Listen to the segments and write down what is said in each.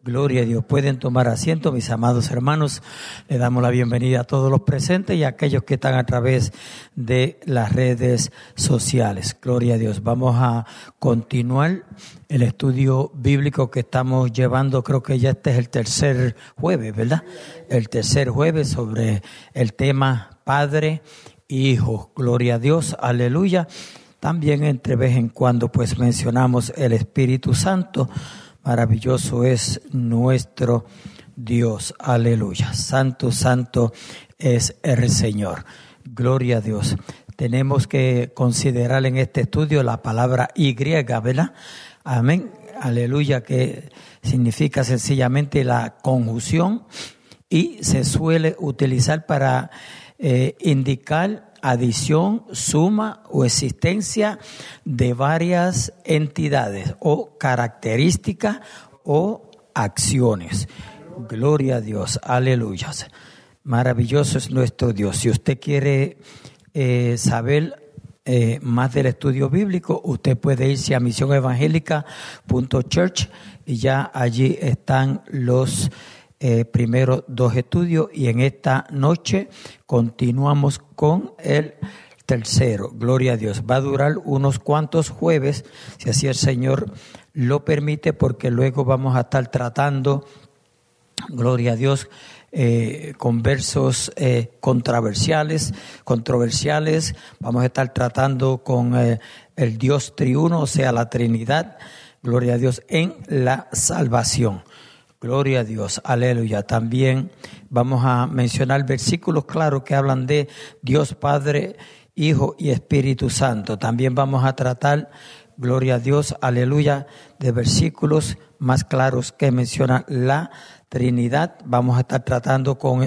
Gloria a Dios. Pueden tomar asiento, mis amados hermanos. Le damos la bienvenida a todos los presentes y a aquellos que están a través de las redes sociales. Gloria a Dios. Vamos a continuar el estudio bíblico que estamos llevando. Creo que ya este es el tercer jueves, ¿verdad? El tercer jueves sobre el tema Padre e Hijo. Gloria a Dios. Aleluya. También entre vez en cuando pues mencionamos el Espíritu Santo. Maravilloso es nuestro Dios. Aleluya. Santo, santo es el Señor. Gloria a Dios. Tenemos que considerar en este estudio la palabra Y, ¿verdad? Amén. Aleluya, que significa sencillamente la conjunción y se suele utilizar para indicar adición, suma o existencia de varias entidades o características o acciones. Gloria a Dios, aleluya. Maravilloso es nuestro Dios. Si usted quiere saber más del estudio bíblico, usted puede irse a misionevangelica.church y ya allí están los primeros dos estudios y en esta noche continuamos con el tercero. Gloria a Dios. Va a durar unos cuantos jueves, si así el Señor lo permite, porque luego vamos a estar tratando, gloria a Dios, con versos controversiales. Vamos a estar tratando con el Dios triuno, o sea, la Trinidad, gloria a Dios, en la salvación. Gloria a Dios, aleluya. También vamos a mencionar versículos claros que hablan de Dios Padre, Hijo y Espíritu Santo. También vamos a tratar, gloria a Dios, aleluya, de versículos más claros que mencionan la Trinidad. Vamos a estar tratando con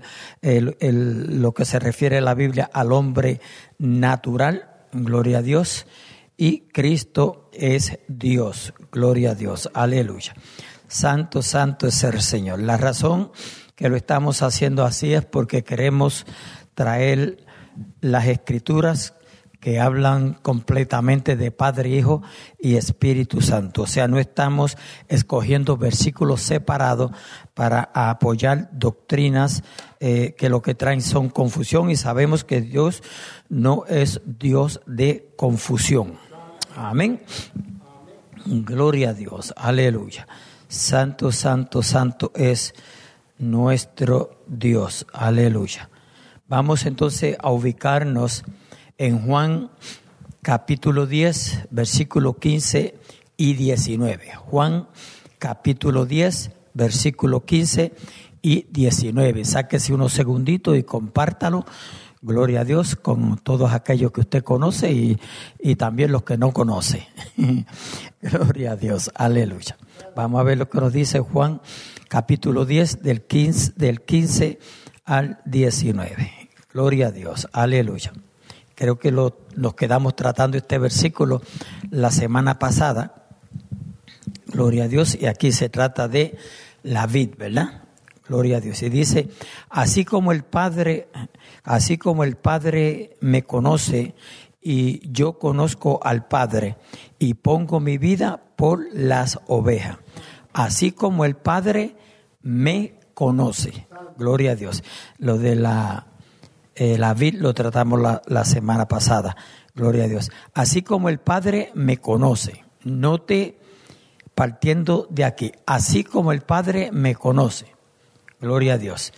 lo que se refiere a la Biblia al hombre natural, gloria a Dios, y Cristo es Dios, gloria a Dios, aleluya. Santo, santo es el Señor. La razón que lo estamos haciendo así es porque queremos traer las Escrituras que hablan completamente de Padre, Hijo y Espíritu Santo. O sea, no estamos escogiendo versículos separados para apoyar doctrinas que lo que traen son confusión, y sabemos que Dios no es Dios de confusión. Amén. Gloria a Dios. Aleluya. Santo, santo, santo es nuestro Dios. Aleluya. Vamos entonces a ubicarnos en Juan capítulo 10, versículo 15 y 19. Juan capítulo 10, versículo 15 y 19. Sáquese unos segunditos y compártalo. Gloria a Dios con todos aquellos que usted conoce y también los que no conoce. Gloria a Dios. Aleluya. Vamos a ver lo que nos dice Juan capítulo 10 del 15 al 19. Gloria a Dios. Aleluya. Creo que nos quedamos tratando este versículo la semana pasada. Gloria a Dios. Y aquí se trata de la vid, ¿verdad? Gloria a Dios. Y dice, así como el Padre me conoce y yo conozco al Padre y pongo mi vida por las ovejas. Así como el Padre me conoce. Gloria a Dios. Lo de la vid lo tratamos la semana pasada. Gloria a Dios. Así como el Padre me conoce. Note partiendo de aquí. Así como el Padre me conoce. Gloria a Dios.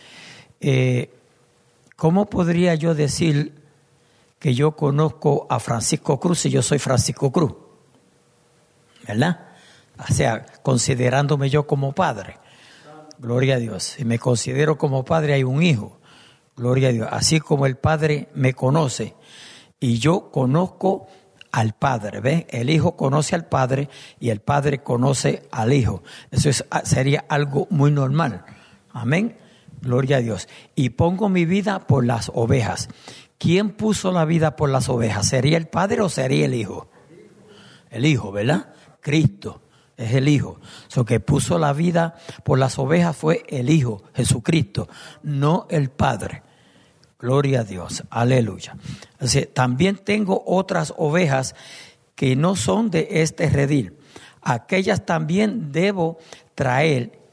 ¿Cómo podría yo decir que yo conozco a Francisco Cruz si yo soy Francisco Cruz? ¿Verdad? O sea, considerándome yo como padre. Gloria a Dios. Si me considero como padre, hay un hijo. Gloria a Dios. Así como el Padre me conoce y yo conozco al Padre. ¿Ves? El Hijo conoce al Padre y el Padre conoce al Hijo. Eso sería algo muy normal. Amén. Gloria a Dios. Y pongo mi vida por las ovejas. ¿Quién puso la vida por las ovejas? ¿Sería el Padre o sería el Hijo? El Hijo, ¿verdad? Cristo es el Hijo. So que puso la vida por las ovejas fue el Hijo, Jesucristo, no el Padre. Gloria a Dios. Aleluya. Así, también tengo otras ovejas que no son de este redil. Aquellas también debo traer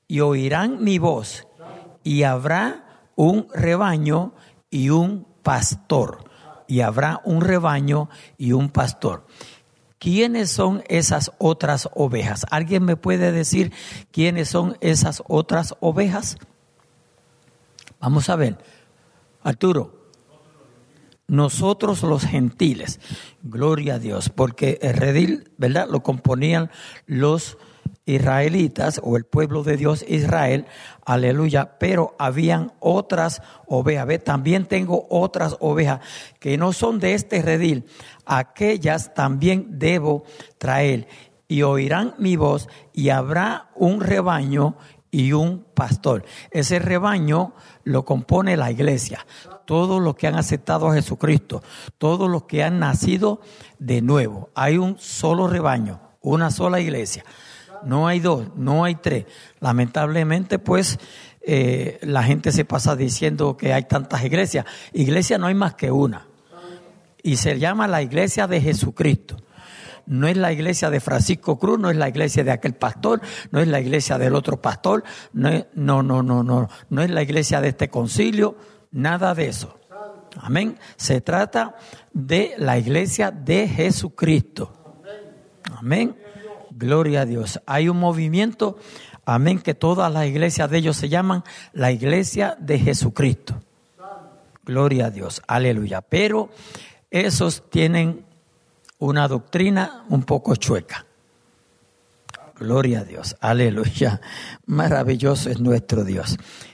y oirán mi voz, y habrá un rebaño y un pastor. Y habrá un rebaño y un pastor. ¿Quiénes son esas otras ovejas? ¿Alguien me puede decir quiénes son esas otras ovejas? Vamos a ver. Arturo. Nosotros los gentiles, gloria a Dios, porque el redil, ¿verdad?, lo componían los israelitas o el pueblo de Dios Israel, aleluya, pero habían otras ovejas. Ve, también tengo otras ovejas que no son de este redil, aquellas también debo traer, y oirán mi voz, y habrá un rebaño y un pastor. Ese rebaño lo compone la iglesia, todos los que han aceptado a Jesucristo, todos los que han nacido de nuevo. Hay un solo rebaño, una sola iglesia. No hay dos, no hay tres. Lamentablemente, pues, la gente se pasa diciendo que hay tantas iglesias. Iglesia no hay más que una. Y se llama la iglesia de Jesucristo. No es la iglesia de Francisco Cruz, no es la iglesia de aquel pastor, no es la iglesia del otro pastor, no es la iglesia de este concilio, nada de eso. Amén. Se trata de la iglesia de Jesucristo. Amén. Gloria a Dios. Hay un movimiento, amén, que todas las iglesias de ellos se llaman la iglesia de Jesucristo. Gloria a Dios. Aleluya. Pero esos tienen una doctrina un poco chueca. Gloria a Dios. Aleluya. Maravilloso es nuestro Dios.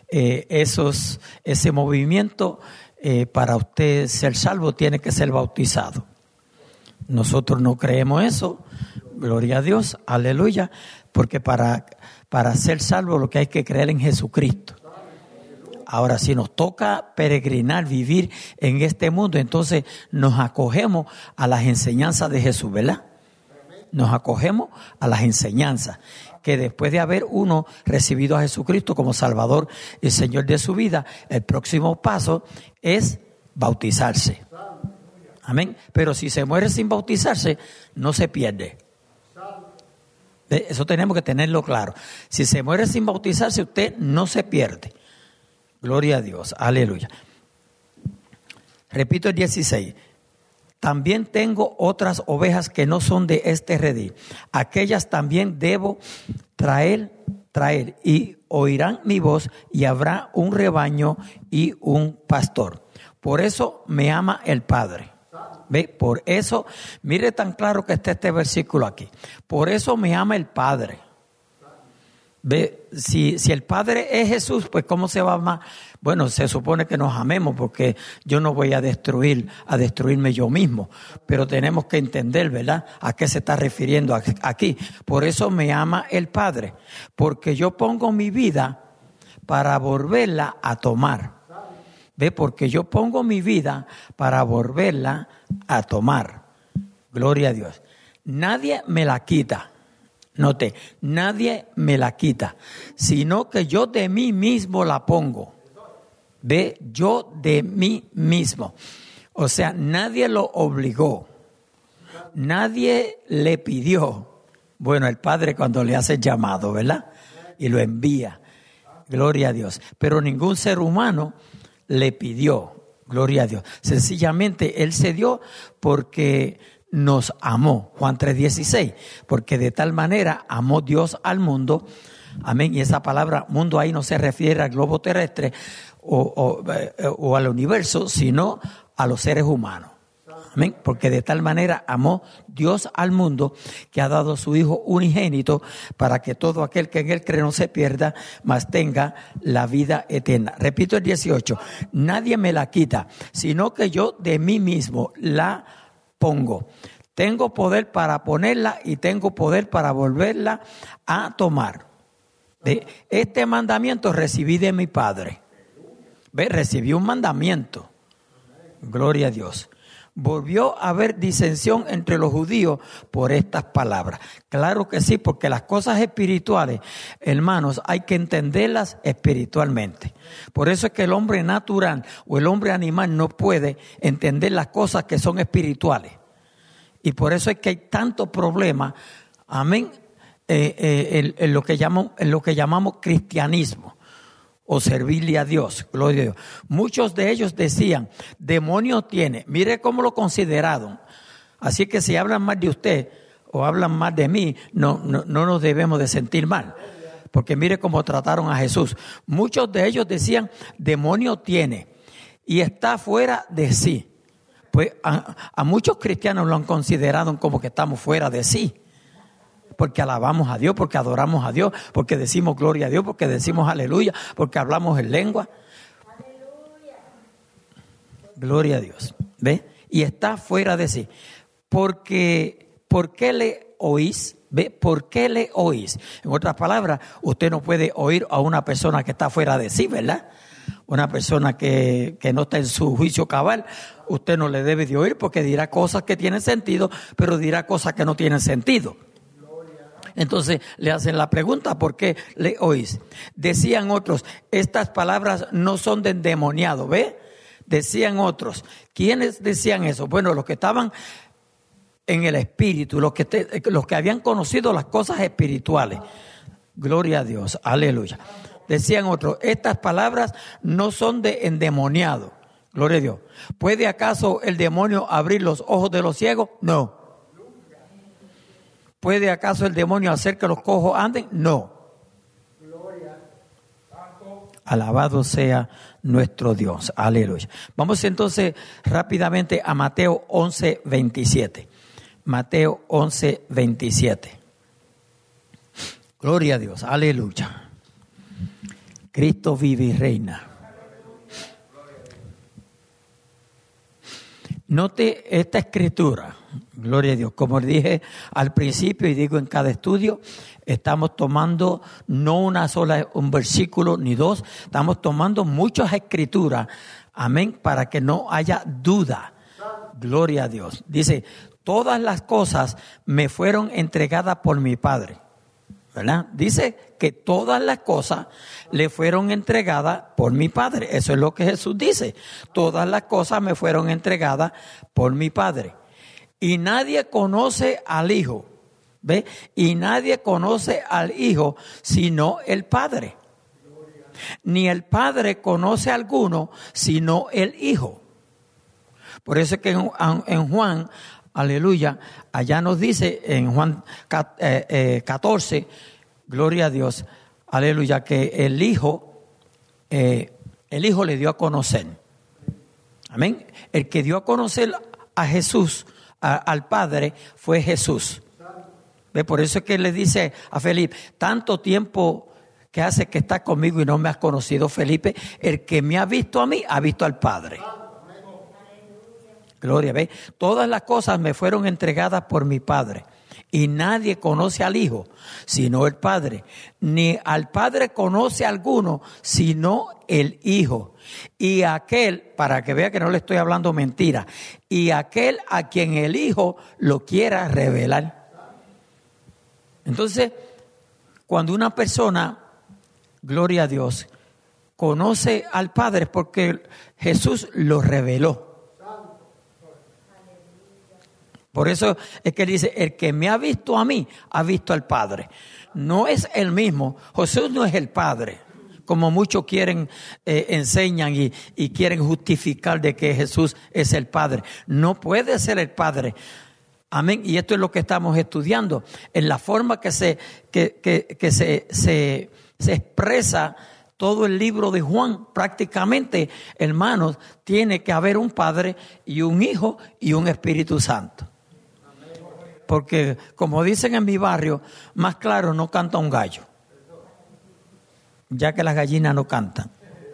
Ese movimiento, para usted ser salvo, tiene que ser bautizado. Nosotros no creemos eso. Gloria a Dios. Aleluya. Porque para ser salvo lo que hay que creer en Jesucristo. Ahora, si nos toca peregrinar, vivir en este mundo, entonces nos acogemos a las enseñanzas de Jesús, ¿verdad? Nos acogemos a las enseñanzas, que después de haber uno recibido a Jesucristo como Salvador y Señor de su vida, el próximo paso es bautizarse. Amén. Pero si se muere sin bautizarse, no se pierde. Eso tenemos que tenerlo claro. Si se muere sin bautizarse, usted no se pierde. Gloria a Dios, aleluya. Repito el 16. También tengo otras ovejas que no son de este redil. Aquellas también debo traer, y oirán mi voz, y habrá un rebaño y un pastor. Por eso me ama el Padre. ¿Ve? Por eso, mire tan claro que está este versículo aquí. Por eso me ama el Padre. Ve, si el Padre es Jesús, pues ¿cómo se va a amar? Bueno, se supone que nos amemos, porque yo no voy a destruirme yo mismo. Pero tenemos que entender, ¿verdad?, a qué se está refiriendo aquí. Por eso me ama el Padre, porque yo pongo mi vida para volverla a tomar. Ve, porque yo pongo mi vida para volverla a tomar. Gloria a Dios. Nadie me la quita. Note, nadie me la quita, sino que yo de mí mismo la pongo. Ve, yo de mí mismo. O sea, nadie lo obligó. Nadie le pidió. Bueno, el Padre cuando le hace llamado, ¿verdad? Y lo envía. Gloria a Dios. Pero ningún ser humano le pidió. Gloria a Dios. Sencillamente Él se dio porque nos amó. Juan 3:16. Porque de tal manera amó Dios al mundo. Amén. Y esa palabra mundo ahí no se refiere al globo terrestre o al universo, sino a los seres humanos. Amén. Porque de tal manera amó Dios al mundo, que ha dado a su Hijo unigénito, para que todo aquel que en Él cree no se pierda, mas tenga la vida eterna. Repito el 18. Nadie me la quita, sino que yo de mí mismo la pongo. Tengo poder para ponerla y tengo poder para volverla a tomar. Este mandamiento recibí de mi Padre. Recibí un mandamiento. Gloria a Dios. Volvió a haber disensión entre los judíos por estas palabras. Claro que sí, porque las cosas espirituales, hermanos, hay que entenderlas espiritualmente. Por eso es que el hombre natural o el hombre animal no puede entender las cosas que son espirituales. Y por eso es que hay tanto problema, amén, en lo que llamamos cristianismo o servirle a Dios, gloria a Dios. Muchos de ellos decían, demonio tiene. Mire cómo lo consideraron. Así que si hablan mal de usted o hablan mal de mí, no nos debemos de sentir mal. Porque mire cómo trataron a Jesús. Muchos de ellos decían, demonio tiene y está fuera de sí. Pues a muchos cristianos lo han considerado como que estamos fuera de sí. Porque alabamos a Dios, porque adoramos a Dios, porque decimos gloria a Dios, porque decimos aleluya, porque hablamos en lengua. Aleluya. Gloria a Dios. ¿Ve? Y está fuera de sí. ¿Por qué le oís? ¿Ve? ¿Por qué le oís? En otras palabras, usted no puede oír a una persona que está fuera de sí, ¿verdad? Una persona que no está en su juicio cabal, usted no le debe de oír porque dirá cosas que tienen sentido, pero dirá cosas que no tienen sentido. Entonces le hacen la pregunta, ¿por qué le oís? Decían otros, estas palabras no son de endemoniado, ¿ve? Decían otros. ¿Quiénes decían eso? Bueno, los que estaban en el espíritu, los que habían conocido las cosas espirituales. Gloria a Dios, aleluya. Decían otros, estas palabras no son de endemoniado. Gloria a Dios. ¿Puede acaso el demonio abrir los ojos de los ciegos? No. ¿Puede acaso el demonio hacer que los cojos anden? No. Alabado sea nuestro Dios. Aleluya. Vamos entonces rápidamente a Mateo 11:27. Mateo 11:27. Gloria a Dios. Aleluya. Cristo vive y reina. Note esta escritura. Gloria a Dios. Como dije al principio y digo en cada estudio, estamos tomando no un versículo ni dos, estamos tomando muchas escrituras. Amén. Para que no haya duda. Gloria a Dios. Dice, todas las cosas me fueron entregadas por mi Padre. ¿Verdad? Dice que todas las cosas le fueron entregadas por mi Padre. Eso es lo que Jesús dice. Todas las cosas me fueron entregadas por mi Padre. Y nadie conoce al Hijo. ¿Ve? Y nadie conoce al Hijo sino el Padre. Ni el Padre conoce a alguno sino el Hijo. Por eso es que en Juan, aleluya, allá nos dice en Juan 14, gloria a Dios, aleluya, que el Hijo le dio a conocer. Amén. El que dio a conocer a Jesús, al Padre, fue Jesús. ¿Ve? Por eso es que le dice a Felipe, tanto tiempo que hace que estás conmigo y no me has conocido, Felipe, el que me ha visto a mí, ha visto al Padre. Gloria, ¿ve? Todas las cosas me fueron entregadas por mi Padre. Y nadie conoce al Hijo, sino el Padre. Ni al Padre conoce alguno, sino el Hijo. Y aquel, para que vea que no le estoy hablando mentira, y aquel a quien el Hijo lo quiera revelar. Entonces, cuando una persona, gloria a Dios, conoce al Padre es porque Jesús lo reveló. Por eso es que dice, el que me ha visto a mí, ha visto al Padre. No es el mismo. Jesús no es el Padre, como muchos quieren, enseñan y quieren justificar de que Jesús es el Padre. No puede ser el Padre. Amén. Y esto es lo que estamos estudiando. En la forma que se expresa todo el libro de Juan, prácticamente, hermanos, tiene que haber un Padre y un Hijo y un Espíritu Santo. Porque, como dicen en mi barrio, más claro no canta un gallo, ya que las gallinas no cantan.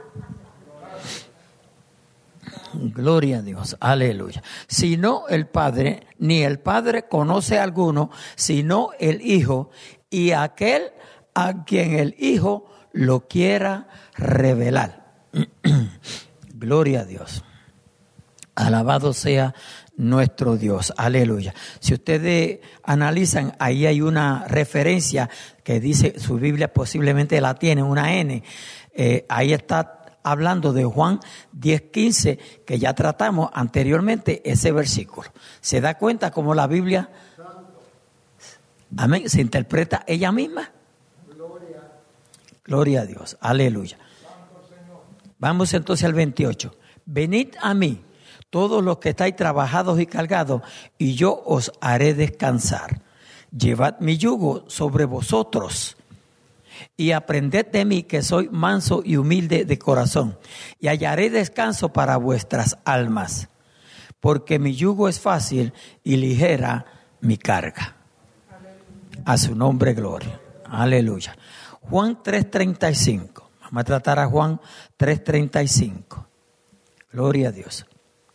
Gloria a Dios, aleluya. Sino el Padre, ni el Padre conoce a alguno, sino el Hijo, y aquel a quien el Hijo lo quiera revelar. Gloria a Dios. Alabado sea nuestro Dios, aleluya. Si ustedes analizan, ahí hay una referencia que dice, su Biblia posiblemente la tiene, una N, ahí está hablando de Juan 10:15, que ya tratamos anteriormente ese versículo. ¿Se da cuenta cómo la Biblia Amén. ¿Se interpreta ella misma? Gloria a Dios. Aleluya. Vamos entonces al 28. Venid a mí, todos los que estáis trabajados y cargados, y yo os haré descansar. Llevad mi yugo sobre vosotros y aprended de mí, que soy manso y humilde de corazón, y hallaré descanso para vuestras almas, porque mi yugo es fácil y ligera mi carga. A su nombre gloria. Aleluya. Juan 3:35. Vamos a tratar a Juan 3:35. Gloria a Dios.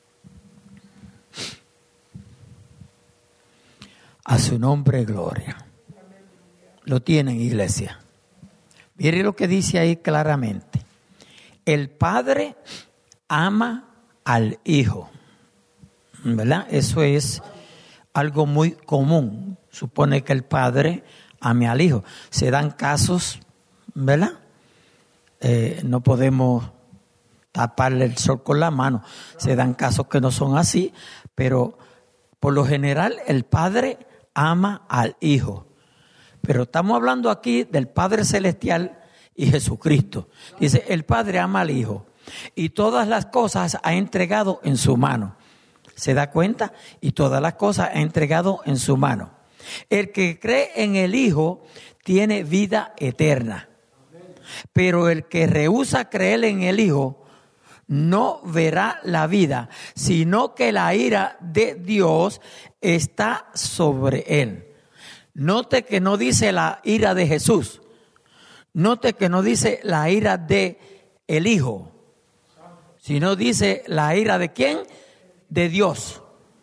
A su nombre gloria. Lo tienen, iglesia. Mire lo que dice ahí claramente. El Padre ama al Hijo. ¿Verdad? Eso es algo muy común. Supone que el Padre ame al Hijo. Se dan casos, ¿verdad? No podemos taparle el sol con la mano. Se dan casos que no son así, pero por lo general el Padre ama al Hijo. Pero estamos hablando aquí del Padre Celestial y Jesucristo. Dice, el Padre ama al Hijo y todas las cosas ha entregado en su mano. ¿Se da cuenta? Y todas las cosas ha entregado en su mano. El que cree en el Hijo tiene vida eterna. Pero el que rehúsa creer en el Hijo no verá la vida, sino que la ira de Dios está sobre él. Note que no dice la ira de Jesús. Note que no dice la ira de el Hijo, sino dice la ira de ¿quién? De Dios.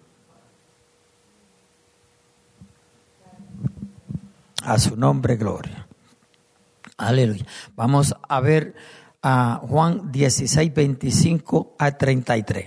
A su nombre gloria. Aleluya. Vamos a ver a Juan 16:25 a 33.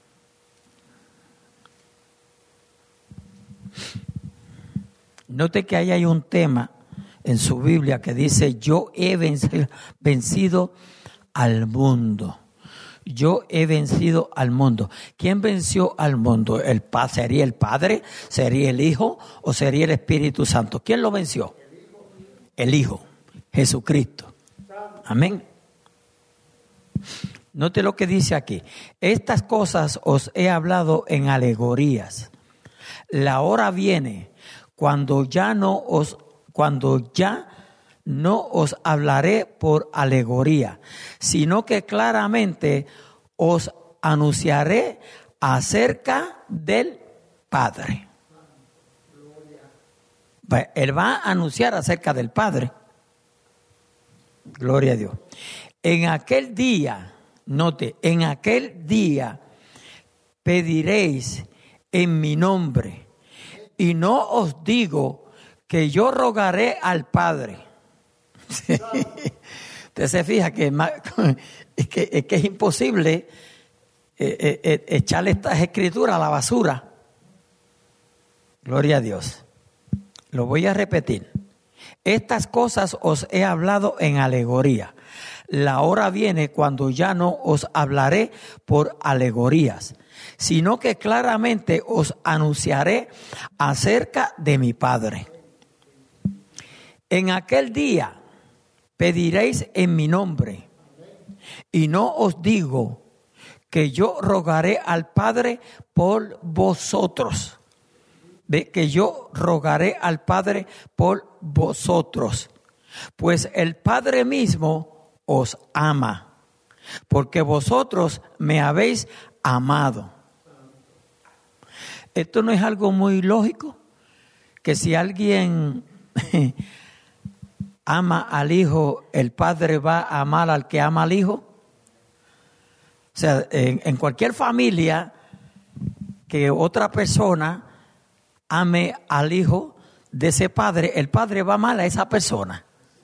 Note que ahí hay un tema en su Biblia que dice, yo he vencido al mundo. Yo he vencido al mundo. ¿Quién venció al mundo? ¿Sería el Padre? ¿Sería el Hijo? ¿O sería el Espíritu Santo? ¿Quién lo venció? El Hijo, Jesucristo. Amén. Note lo que dice aquí. Estas cosas os he hablado en alegorías. La hora viene cuando ya no os hablaré por alegoría, sino que claramente os anunciaré acerca del Padre. Él va a anunciar acerca del Padre. Gloria a Dios. En aquel día, note, en aquel día pediréis en mi nombre, y no os digo que yo rogaré al Padre. Usted se fija que es imposible echarle estas escrituras a la basura. Gloria a Dios. Lo voy a repetir. Estas cosas os he hablado en alegoría. La hora viene cuando ya no os hablaré por alegorías, sino que claramente os anunciaré acerca de mi Padre. En aquel día pediréis en mi nombre, y no os digo que yo rogaré al Padre por vosotros. Ve que yo rogaré al Padre por vosotros, pues el Padre mismo os ama, porque vosotros me habéis amado. Esto no es algo muy lógico, que si alguien ama al Hijo, el Padre va a amar al que ama al Hijo. O sea, en cualquier familia que otra persona ame al Hijo de ese Padre, el Padre va a amar a esa persona.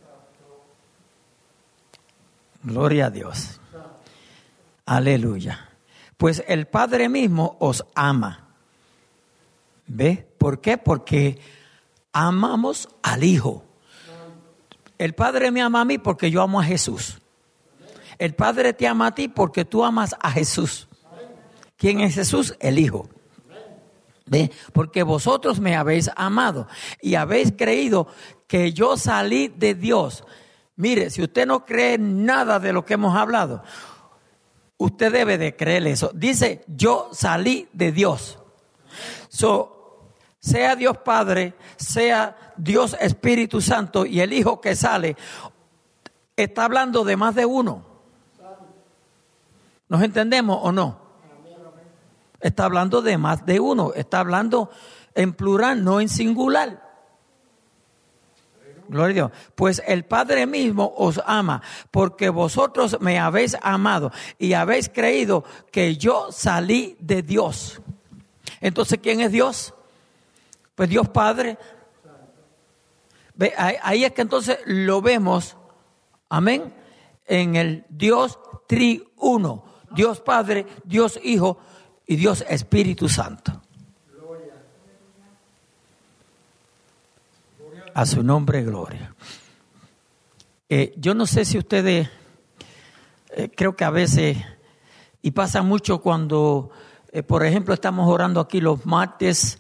Gloria a Dios. Aleluya. Pues el Padre mismo os ama. ¿Ve? ¿Por qué? Porque amamos al Hijo. El Padre me ama a mí porque yo amo a Jesús. El Padre te ama a ti porque tú amas a Jesús. ¿Quién es Jesús? El Hijo. ¿Ve? Porque vosotros me habéis amado y habéis creído que yo salí de Dios. Mire, si usted no cree nada de lo que hemos hablado, usted debe de creer eso. Dice, yo salí de Dios. Sea Dios Padre, sea Dios Espíritu Santo y el Hijo que sale, está hablando de más de uno. ¿Nos entendemos o no? Está hablando de más de uno. Está hablando en plural, no en singular. Gloria a Dios. Pues el Padre mismo os ama, porque vosotros me habéis amado y habéis creído que yo salí de Dios. Entonces, ¿quién es Dios? Pues Dios Padre. Ahí es que entonces lo vemos, amén, en el Dios triuno. Dios Padre, Dios Hijo y Dios Espíritu Santo. A su nombre, gloria. Yo no sé si ustedes, creo que a veces, y pasa mucho cuando, por ejemplo, estamos orando aquí los martes,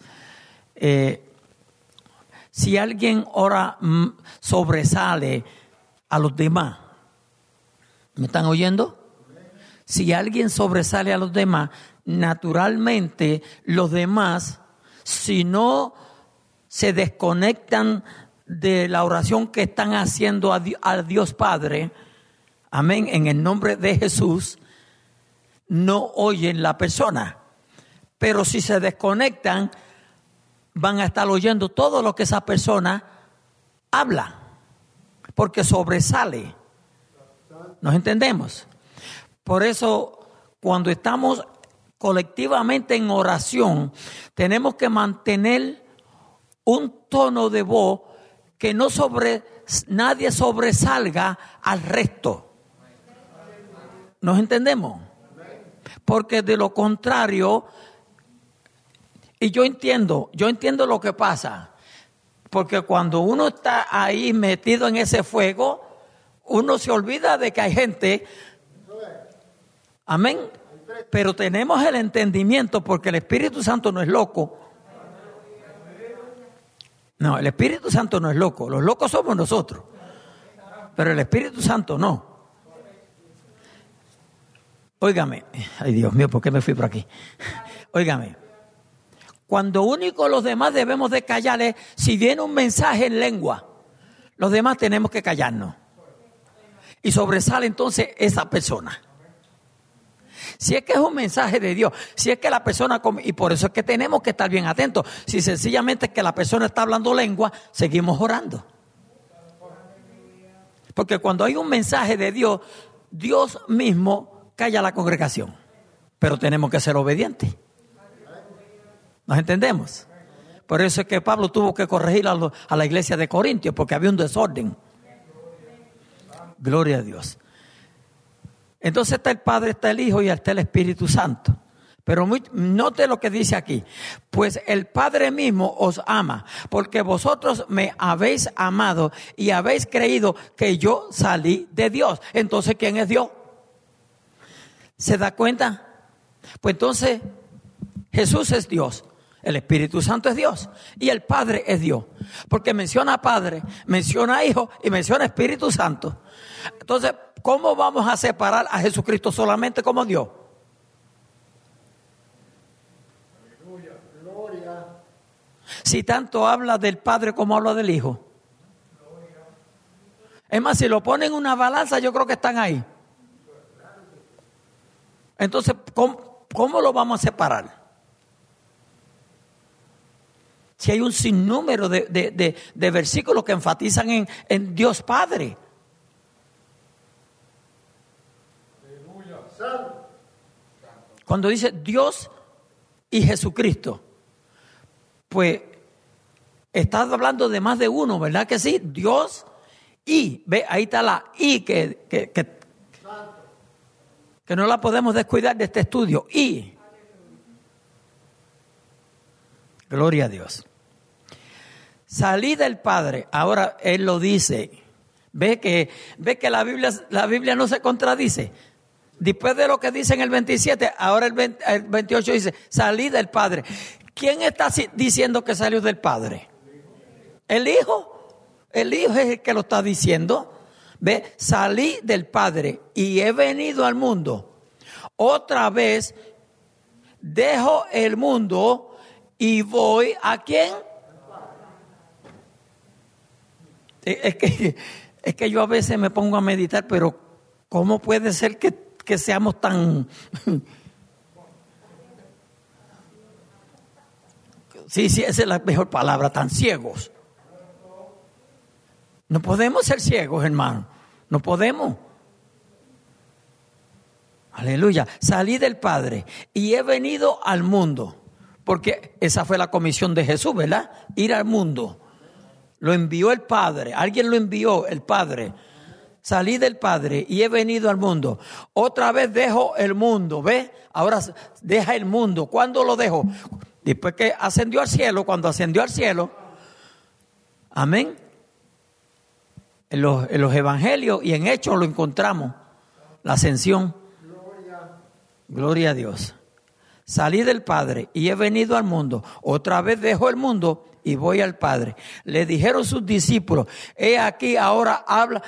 si alguien ora sobresale a los demás, ¿me están oyendo? Si alguien sobresale a los demás, naturalmente los demás, si no se desconectan de la oración que están haciendo a Dios Padre, amén, en el nombre de Jesús, no oyen la persona. Pero si se desconectan, van a estar oyendo todo lo que esa persona habla, porque sobresale. ¿Nos entendemos? Por eso, cuando estamos colectivamente en oración, tenemos que mantener un tono de voz que nadie sobresalga al resto. ¿Nos entendemos? Porque de lo contrario, y yo entiendo lo que pasa, porque cuando uno está ahí metido en ese fuego, uno se olvida de que hay gente, amén, pero tenemos el entendimiento, porque el Espíritu Santo no es loco. No, el Espíritu Santo no es loco. Los locos somos nosotros. Pero el Espíritu Santo no. Óigame. Ay, Dios mío, ¿por qué me fui por aquí? Óigame. Cuando único los demás debemos de callar es si viene un mensaje en lengua. Los demás tenemos que callarnos. Y sobresale entonces esa persona. Si es que es un mensaje de Dios, si es que la persona, y por eso es que tenemos que estar bien atentos. Si sencillamente es que la persona está hablando lengua, seguimos orando. Porque cuando hay un mensaje de Dios, Dios mismo calla a la congregación. Pero tenemos que ser obedientes. ¿Nos entendemos? Por eso es que Pablo tuvo que corregir a la iglesia de Corintios, porque había un desorden. Gloria a Dios. Entonces está el Padre, está el Hijo y está el Espíritu Santo. Pero note lo que dice aquí. Pues el Padre mismo os ama, porque vosotros me habéis amado y habéis creído que yo salí de Dios. Entonces, ¿quién es Dios? ¿Se da cuenta? Pues entonces, Jesús es Dios, el Espíritu Santo es Dios y el Padre es Dios. Porque menciona Padre, menciona Hijo y menciona Espíritu Santo. Entonces, ¿cómo vamos a separar a Jesucristo solamente como Dios? Gloria. Si tanto habla del Padre como habla del Hijo. Es más, si lo ponen en una balanza, yo creo que están ahí. Entonces, ¿cómo lo vamos a separar? Si hay un sinnúmero de versículos que enfatizan en Dios Padre. Cuando dice Dios y Jesucristo, pues estás hablando de más de uno, ¿verdad que sí? Dios y, ve, ahí está la y que no la podemos descuidar de este estudio. Y gloria a Dios. Salí del Padre. Ahora Él lo dice. Ve que la Biblia no se contradice. Después de lo que dice en el 27, ahora el 28 dice, salí del Padre. ¿Quién está diciendo que salió del Padre? El Hijo. El Hijo es el que lo está diciendo. Ve, salí del Padre y he venido al mundo. Otra vez dejo el mundo y voy ¿a quién? Es que yo a veces me pongo a meditar, pero ¿cómo puede ser que seamos tan... Sí, esa es la mejor palabra, tan ciegos? No podemos ser ciegos, hermano. No podemos. Aleluya. Salí del Padre y he venido al mundo. Porque esa fue la comisión de Jesús, ¿verdad? Ir al mundo. Lo envió el Padre. Alguien lo envió, el Padre. Salí del Padre y he venido al mundo. Otra vez dejo el mundo. ¿Ves? Ahora deja el mundo. ¿Cuándo lo dejo? Después que ascendió al cielo. Cuando ascendió al cielo. Amén. En los evangelios y en Hechos lo encontramos. La ascensión. Gloria a Dios. Salí del Padre y he venido al mundo. Otra vez dejo el mundo y voy al Padre. Le dijeron sus discípulos, he aquí ahora habla.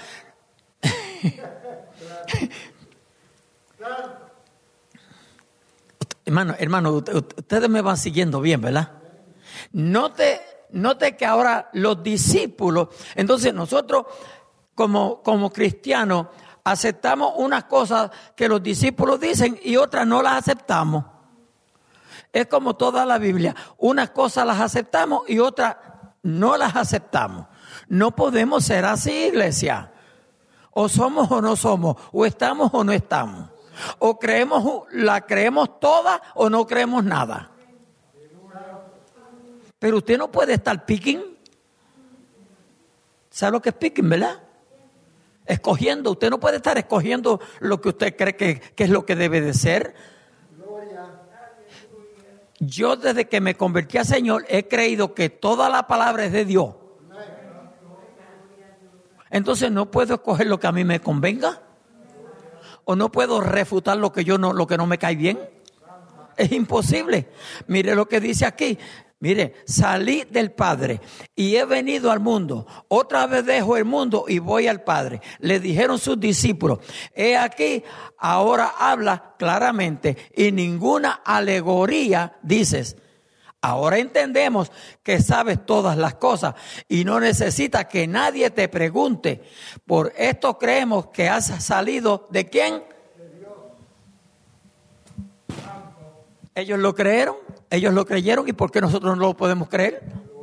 Hermano, ustedes me van siguiendo bien, ¿verdad? Note que ahora los discípulos, entonces nosotros como cristianos aceptamos unas cosas que los discípulos dicen y otras no las aceptamos. Es como toda la Biblia. Unas cosas las aceptamos y otras no las aceptamos. No podemos ser así, iglesia. O somos o no somos. O estamos o no estamos. O la creemos toda o no creemos nada. Pero usted no puede estar picking. ¿Sabe lo que es picking, verdad? Escogiendo. Usted no puede estar escogiendo lo que usted cree que es lo que debe de ser. Yo desde que me convertí al Señor he creído que toda la palabra es de Dios. Entonces no puedo escoger lo que a mí me convenga. O no puedo refutar lo que no me cae bien. Es imposible. Mire lo que dice aquí. Mire, salí del Padre y he venido al mundo. Otra vez dejo el mundo y voy al Padre. Le dijeron sus discípulos, he aquí, ahora habla claramente y ninguna alegoría dices. Ahora entendemos que sabes todas las cosas y no necesitas que nadie te pregunte. Por esto creemos que has salido ¿de quién? De Dios. Ellos lo creyeron. Ellos lo creyeron y ¿por qué nosotros no lo podemos creer?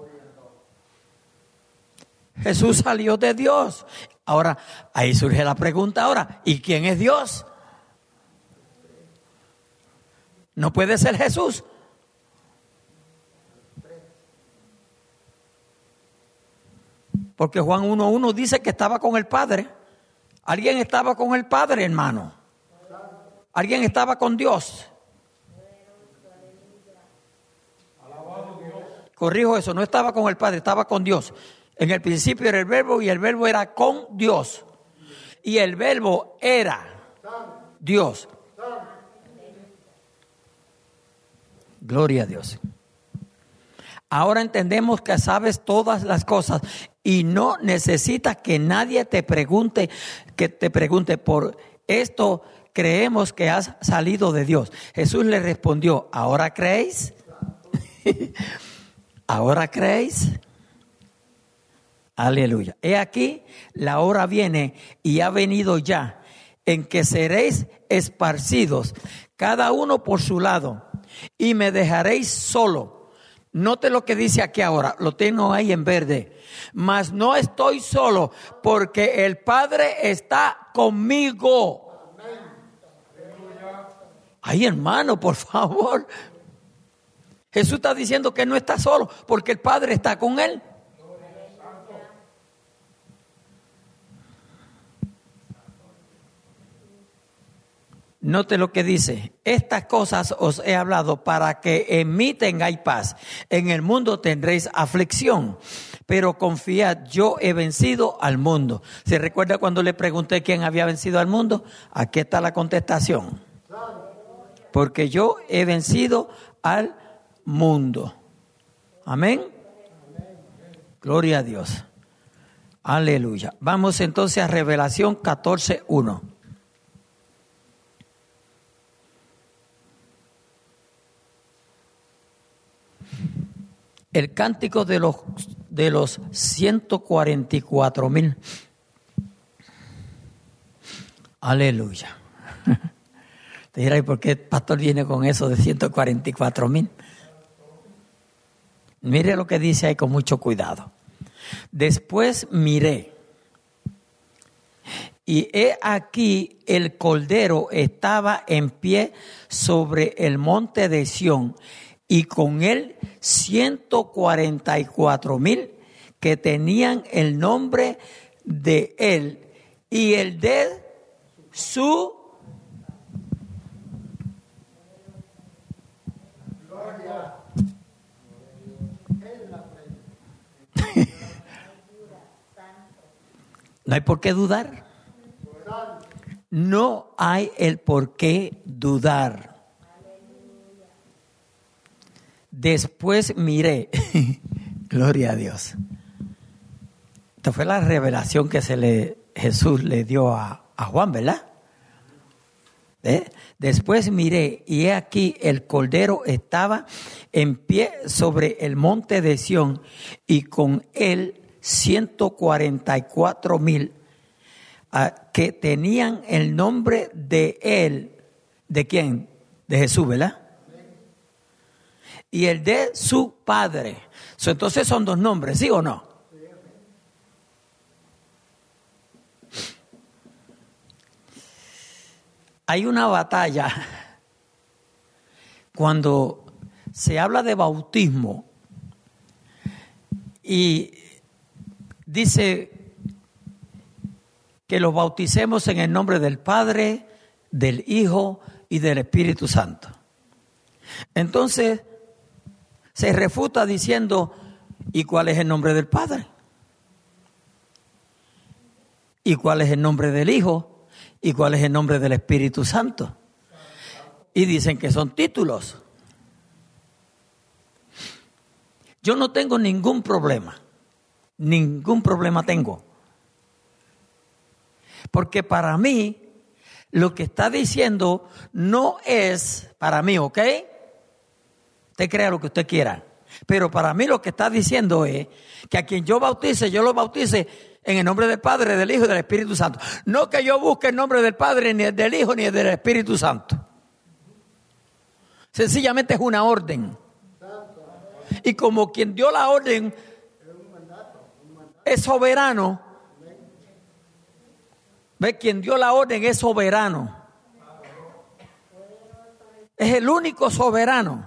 Jesús salió de Dios. Ahora, ahí surge la pregunta ahora, ¿y quién es Dios? No puede ser Jesús. Porque Juan 1:1 dice que estaba con el Padre. Alguien estaba con el Padre, hermano. Alguien estaba con Dios. Corrijo eso, no estaba con el Padre, estaba con Dios. En el principio era el Verbo y el Verbo era con Dios. Y el Verbo era Dios. Gloria a Dios. Ahora entendemos que sabes todas las cosas y no necesitas que nadie te pregunte por esto creemos que has salido de Dios. Jesús le respondió, ¿ahora creéis? ¿Ahora creéis? Aleluya. He aquí, la hora viene y ha venido ya, en que seréis esparcidos, cada uno por su lado, y me dejaréis solo. Note lo que dice aquí ahora, lo tengo ahí en verde. Mas no estoy solo, porque el Padre está conmigo. Ay, hermano, por favor. Jesús está diciendo que no está solo porque el Padre está con él. Note lo que dice. Estas cosas os he hablado para que en mí tengáis paz. En el mundo tendréis aflicción, pero confiad, yo he vencido al mundo. ¿Se recuerda cuando le pregunté quién había vencido al mundo? Aquí está la contestación. Porque yo he vencido al mundo. Amén. Gloria a Dios. Aleluya. Vamos entonces a Revelación 14:1. El cántico de los 144,000. Aleluya. Te dirá, ¿y por qué el pastor viene con eso de 144,000? Mire lo que dice ahí con mucho cuidado. Después miré, y he aquí el Cordero estaba en pie sobre el monte de Sión, y con él 144,000 que tenían el nombre de él y el de su gloria. No hay por qué dudar. No hay el por qué dudar. Después miré, gloria a Dios. Esta fue la revelación que Jesús le dio a Juan, ¿verdad? Después miré, y he aquí el Cordero estaba en pie sobre el monte de Sión, y con él 144,000 que tenían el nombre de él. ¿De quién? De Jesús, ¿verdad? Y el de su Padre. Entonces son dos nombres, ¿sí o no? Hay una batalla cuando se habla de bautismo y dice que los bauticemos en el nombre del Padre, del Hijo y del Espíritu Santo. Entonces se refuta diciendo, ¿y cuál es el nombre del Padre? ¿Y cuál es el nombre del Hijo? ¿Y cuál es el nombre del Espíritu Santo? Y dicen que son títulos. Yo no tengo ningún problema tengo. Porque para mí, lo que está diciendo no es para mí, ¿ok? Usted crea lo que usted quiera. Pero para mí lo que está diciendo es que a quien yo bautice, yo lo bautice en el nombre del Padre, del Hijo y del Espíritu Santo. No que yo busque el nombre del Padre, ni el del Hijo, ni el del Espíritu Santo. Sencillamente es una orden. Y como quien dio la orden es soberano, ¿ve? Quien dio la orden es soberano. Es el único soberano.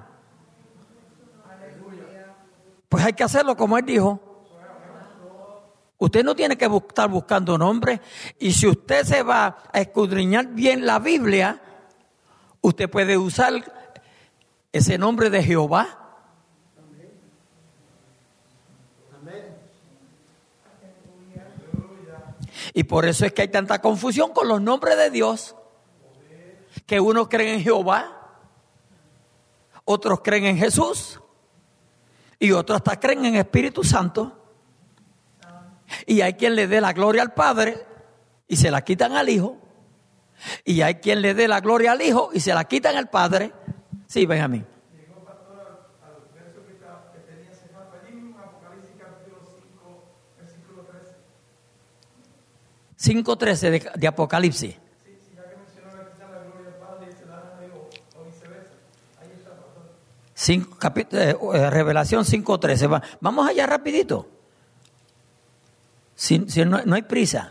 Pues hay que hacerlo como él dijo. Usted no tiene que estar buscando nombres. Y si usted se va a escudriñar bien la Biblia, usted puede usar ese nombre de Jehová. Y por eso es que hay tanta confusión con los nombres de Dios. Que unos creen en Jehová, otros creen en Jesús, y otros hasta creen en Espíritu Santo. Y hay quien le dé la gloria al Padre y se la quitan al Hijo. Y hay quien le dé la gloria al Hijo y se la quitan al Padre. Sí, Benjamín. Llegó pastor al verso que tenía ese mapa allí en Apocalipsis capítulo 5, versículo 13. 5:13 de Apocalipsis. Sí, ya que mencionó la gloria al Padre y se la dan a Dios, o viceversa. Ahí está, pastor. Revelación 5:13. Vamos allá rapidito. Si no hay prisa.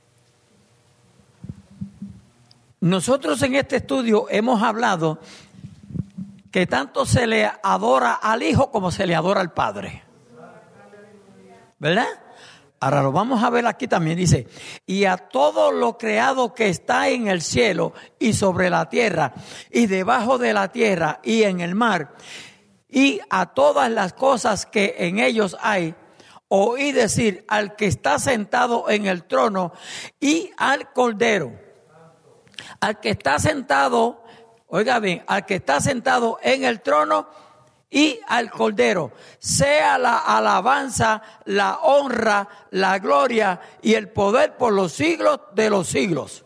Nosotros en este estudio hemos hablado que tanto se le adora al Hijo como se le adora al Padre. ¿Verdad? Ahora lo vamos a ver aquí también. Dice, y a todo lo creado que está en el cielo y sobre la tierra y debajo de la tierra y en el mar, y a todas las cosas que en ellos hay, oí decir al que está sentado en el trono y al Cordero. Al que está sentado, oiga bien, al que está sentado en el trono y al Cordero sea la alabanza, la honra, la gloria y el poder por los siglos de los siglos.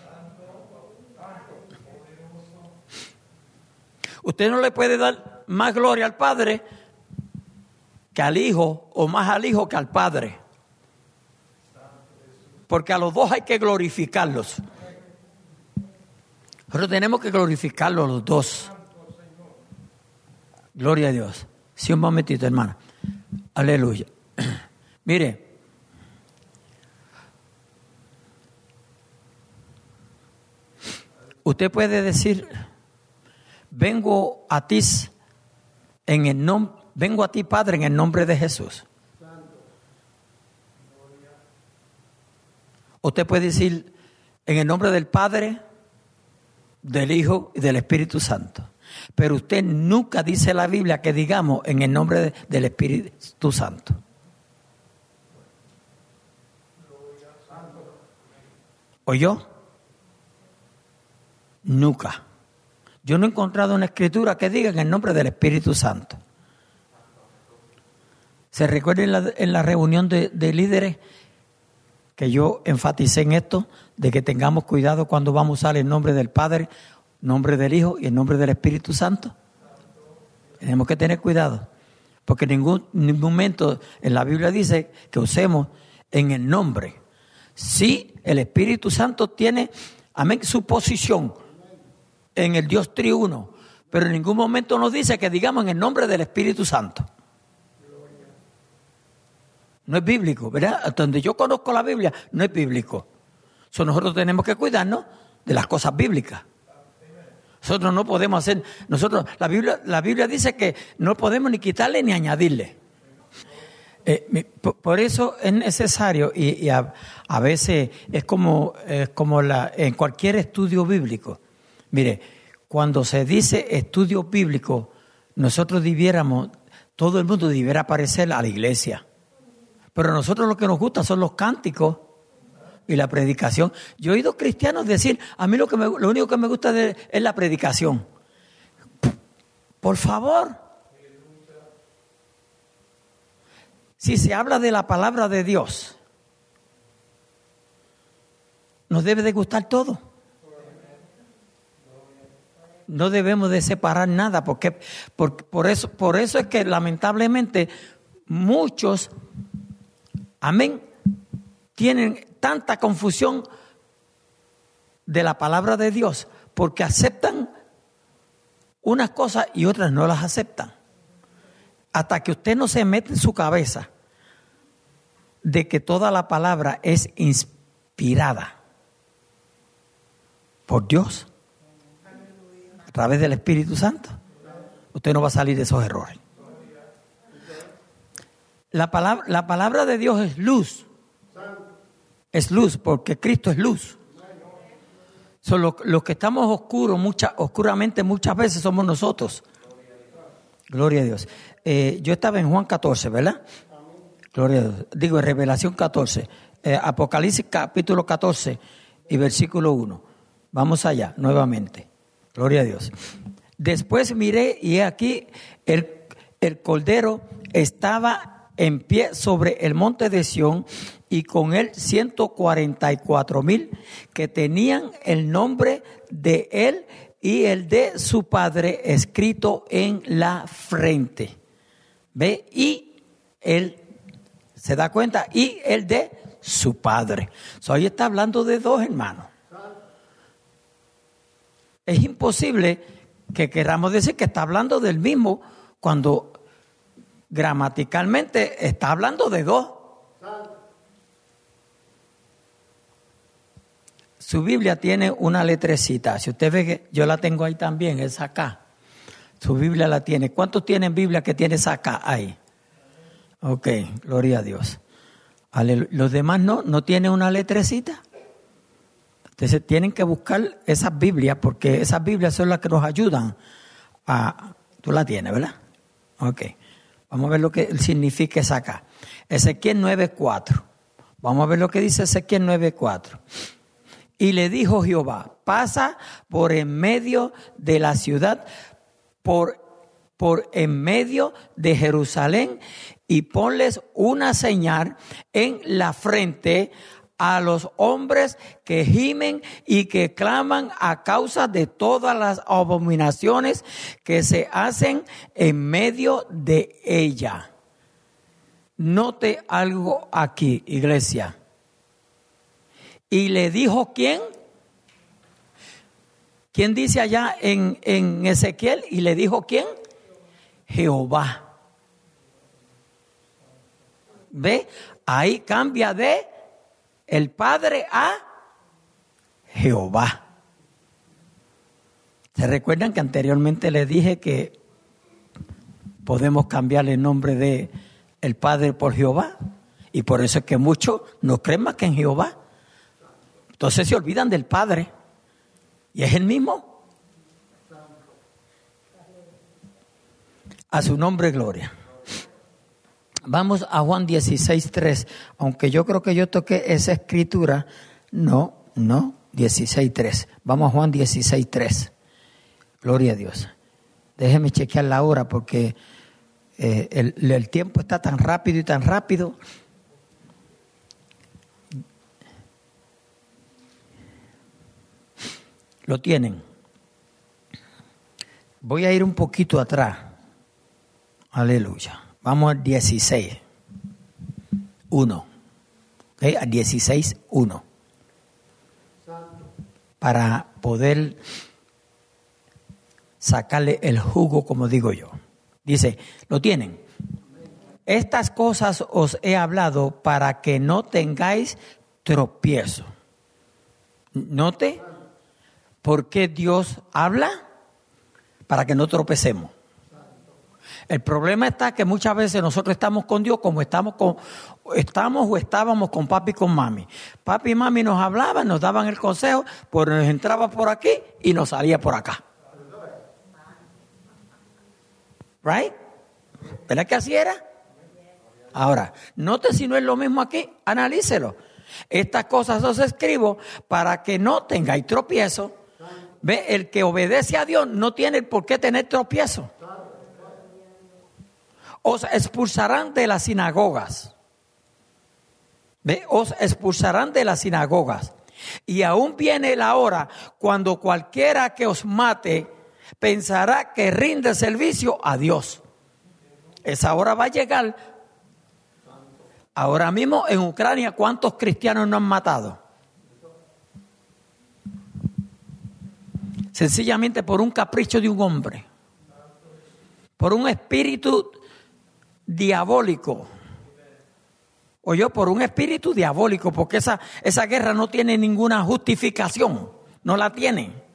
Usted no le puede dar más gloria al Padre que al Hijo, o más al Hijo que al Padre. Porque a los dos hay que glorificarlos. Nosotros tenemos que glorificarlos los dos. Gloria a Dios. Sí, un momentito, hermana. Aleluya. Mire. Usted puede decir, vengo a ti Padre, en el nombre de Jesús. Usted puede decir, en el nombre del Padre, del Hijo y del Espíritu Santo. Pero usted nunca dice la Biblia que digamos en el nombre del Espíritu Santo. ¿Oyó? Nunca. Yo no he encontrado una escritura que diga en el nombre del Espíritu Santo. ¿Se recuerda en la reunión de líderes que yo enfaticé en esto, de que tengamos cuidado cuando vamos a usar el nombre del Padre, nombre del Hijo y el nombre del Espíritu Santo? Tenemos que tener cuidado, porque en ningún momento en la Biblia dice que usemos en el nombre. Sí, el Espíritu Santo tiene, amén, su posición en el Dios triuno, pero en ningún momento nos dice que digamos en el nombre del Espíritu Santo. No es bíblico, ¿verdad? Hasta donde yo conozco la Biblia, no es bíblico. Nosotros tenemos que cuidarnos de las cosas bíblicas. Nosotros no podemos hacer, la Biblia dice que no podemos ni quitarle ni añadirle. Por eso es necesario, y a veces es como en cualquier estudio bíblico. Mire, cuando se dice estudio bíblico, todo el mundo debiera aparecer a la iglesia. Pero a nosotros lo que nos gusta son los cánticos y la predicación. Yo he oído cristianos decir, a mí lo único que me gusta es la predicación. Por favor. Si se habla de la palabra de Dios, nos debe de gustar todo. No debemos de separar nada, porque por eso es que lamentablemente muchos, amén, tienen tanta confusión de la palabra de Dios, porque aceptan unas cosas y otras no las aceptan. Hasta que usted no se mete en su cabeza de que toda la palabra es inspirada por Dios a través del Espíritu Santo, usted no va a salir de esos errores. La palabra de Dios es luz. Es luz, porque Cristo es luz. Los que estamos oscuramente muchas veces somos nosotros. Gloria a Dios. Yo estaba en Juan 14, ¿verdad? Gloria a Dios. Digo, en Revelación 14. Apocalipsis capítulo 14 y versículo 1. Vamos allá, nuevamente. Gloria a Dios. Después miré y he aquí el Cordero estaba en pie sobre el monte de Sión y con él 144,000 que tenían el nombre de él y el de su padre escrito en la frente. ¿Ve? Y él se da cuenta, y el de su padre. Ahí está hablando de dos hermanos. Es imposible que queramos decir que está hablando del mismo cuando gramaticalmente está hablando de dos. Su Biblia tiene una letrecita. Si usted ve que yo la tengo ahí también, es acá. Su Biblia la tiene. ¿Cuántos tienen Biblia que tienes acá? Ahí. Ok, gloria a Dios. Los demás no tienen una letrecita. Entonces tienen que buscar esas Biblias, porque esas Biblias son las que nos ayudan a... Tú la tienes, ¿verdad? Ok. Vamos a ver lo que significa esa acá. Ezequiel 9:4. Vamos a ver lo que dice Ezequiel 9:4. Y le dijo Jehová, pasa por en medio de la ciudad por por en medio de Jerusalén y ponles una señal en la frente a los hombres que gimen y que claman a causa de todas las abominaciones que se hacen en medio de ella. Note algo aquí, iglesia. ¿Y le dijo quién? ¿Quién dice allá en Ezequiel? ¿Y le dijo quién? Jehová. ¿Ve? Ahí cambia de el Padre a Jehová. ¿Se recuerdan que anteriormente les dije que podemos cambiarle el nombre de el Padre por Jehová? Y por eso es que muchos no creen más que en Jehová. Entonces se olvidan del Padre. Y es el mismo. A su nombre gloria. Vamos a Juan 16:3. Aunque yo creo que yo toqué esa escritura. No, 16:3. Vamos a Juan 16:3. Gloria a Dios. Déjeme chequear la hora porque el tiempo está tan rápido y tan rápido. Lo tienen. Voy a ir un poquito atrás. Aleluya. Vamos al 16. 1. ¿Okay? Al 16:1. Para poder sacarle el jugo, como digo yo. Dice, ¿lo tienen? Estas cosas os he hablado para que no tengáis tropiezo. Note, ¿por qué Dios habla? Para que no tropecemos. El problema está que muchas veces nosotros estamos con Dios como estábamos con papi y con mami. Papi y mami nos hablaban, nos daban el consejo, pues nos entraba por aquí y nos salía por acá. Right? ¿Verdad que así era? Ahora, note si no es lo mismo aquí, analícelo. Estas cosas os escribo para que no tengáis tropiezo. ¿Ve? El que obedece a Dios no tiene por qué tener tropiezo. Os expulsarán de las sinagogas. ¿Ve? Os expulsarán de las sinagogas. Y aún viene la hora cuando cualquiera que os mate pensará que rinde servicio a Dios. Esa hora va a llegar. Ahora mismo en Ucrania, ¿cuántos cristianos no han matado? Sencillamente por un capricho de un hombre. Por un espíritu diabólico. Oye, por un espíritu diabólico, porque esa guerra no tiene ninguna justificación. No la tiene.